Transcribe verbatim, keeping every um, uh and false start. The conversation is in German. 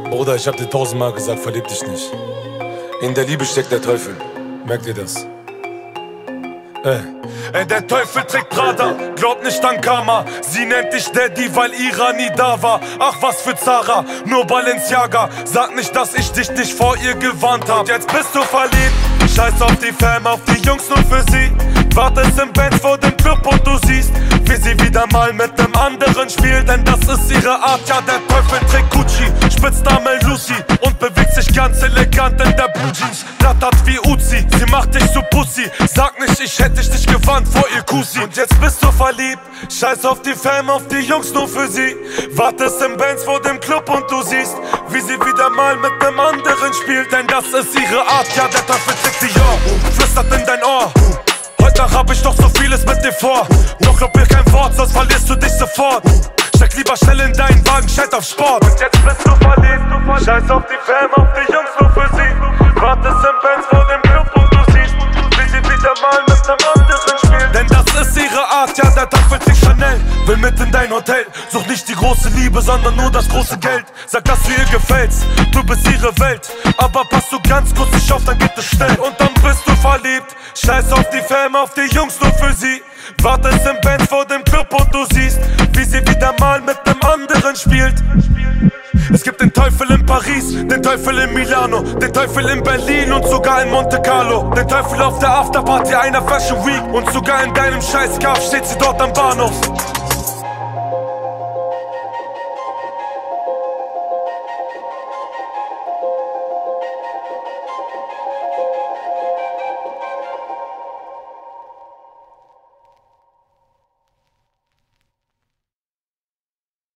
Bruder, ich hab dir tausendmal gesagt, verlieb dich nicht. In der Liebe steckt der Teufel. Merkt ihr das? Äh. Ey, der Teufel trägt Prada, glaub nicht an Karma. Sie nennt dich Daddy, weil Ira nie da war. Ach, was für Zara, nur Balenciaga. Sag nicht, dass ich dich nicht vor ihr gewarnt hab. Jetzt bist du verliebt, scheiß auf die Fam, auf die Jungs nur für sie. Wartest im Bett vor dem Club und du siehst, wie sie wieder mal mit dem anderen spielt. Denn das ist ihre Art, ja, der Teufel trägt Gucci, Spitzname Lucy und bewegt sich ganz elegant in der Blue Jeans. Rattert wie Uzi, sie macht dich so Pussy. Sag nicht, ich hätte dich nicht gewarnt vor ihr Kussi. Und jetzt bist du verliebt, scheiß auf die Fam, auf die Jungs nur für sie. Wartest im Benz vor dem Club und du siehst, wie sie wieder mal mit dem anderen spielt. Denn das ist ihre Art, ja, der Teufel trägt sie, ja, flüstert in dein Ohr. Heute Nacht hab ich doch so vieles mit dir vor. Doch glaub mir kein Wort, sonst verlierst du dich sofort. Steig lieber schnell in deinen Wagen, scheiß auf Sport. Und jetzt bist du verliebt, du verliebt. Scheiß auf die Fam, auf die Jungs nur für sie. Wartest im Benz vor dem Club und du siehst, wie sie wieder mal mit einem anderen spielt. Denn das ist ihre Art, ja, der Teufel trägt Chanel. Will mit in dein Hotel, such nicht die große Liebe, sondern nur das große Geld. Sag, dass du ihr gefällst, du bist ihre Welt. Aber pass du ganz kurz nicht auf, dann geht es schnell. Und dann bist du verliebt, scheiß auf die Fam, auf die Jungs nur für sie. Wartest im Benz vor dem Club und du siehst, wie sie wieder mal mit dem anderen spielt. Es gibt den Teufel in Paris, den Teufel in Milano, den Teufel in Berlin und sogar in Monte Carlo. Den Teufel auf der Afterparty einer Fashion Week und sogar in deinem scheiß Kauf steht sie dort am Bahnhof.